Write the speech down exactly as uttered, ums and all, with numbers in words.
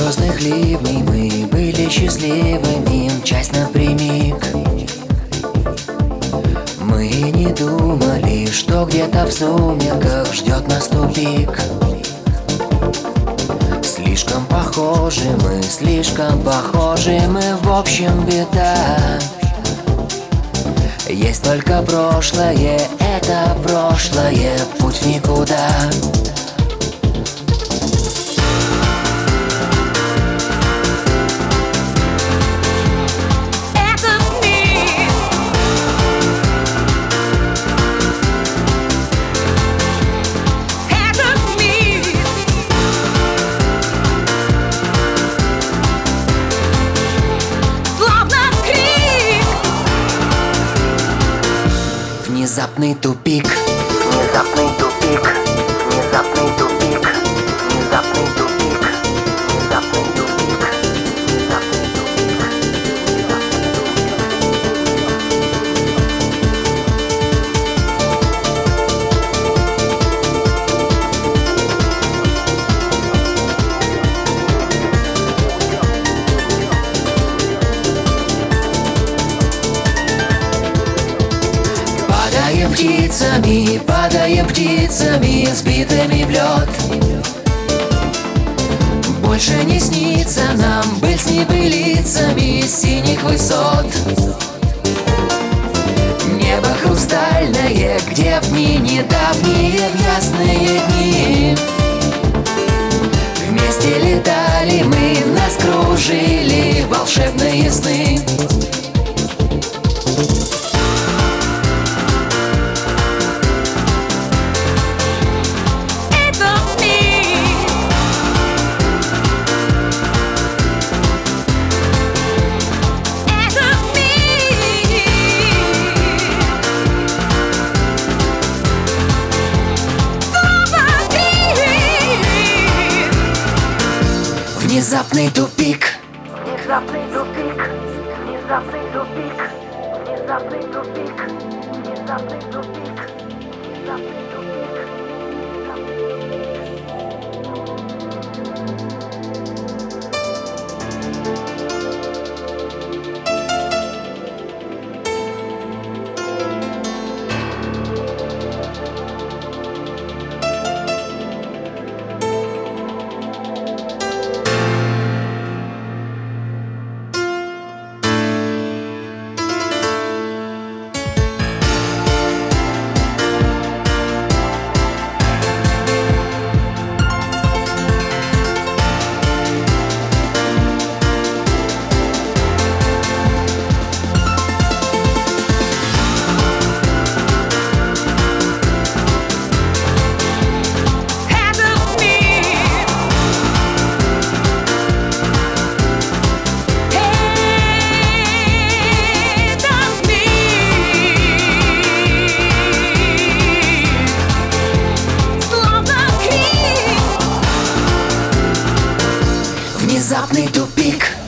звездных ливней мы были счастливыми, мчась напрямик. Мы не думали, что где-то в сумерках ждет нас тупик. Слишком похожи мы, слишком похожи мы, в общем беда. Есть только прошлое, это прошлое, путь в никуда. Внезапный тупик, внезапный тупик, внезапный тупик, внезапный тупик, внезапный тупик, внезапный Падаем птицами, падаем птицами, сбитыми в лед. Больше не снится нам быль с небылицами синих высот. Небо хрустальное, где в дни недавние, в ясные дни вместе летали мы, нас кружили волшебные сны. Внезапный тупик, Внезапный тупик, внезапный тупик, внезапный тупик, внезапный тупик, внезапный тупик. внезапный тупик.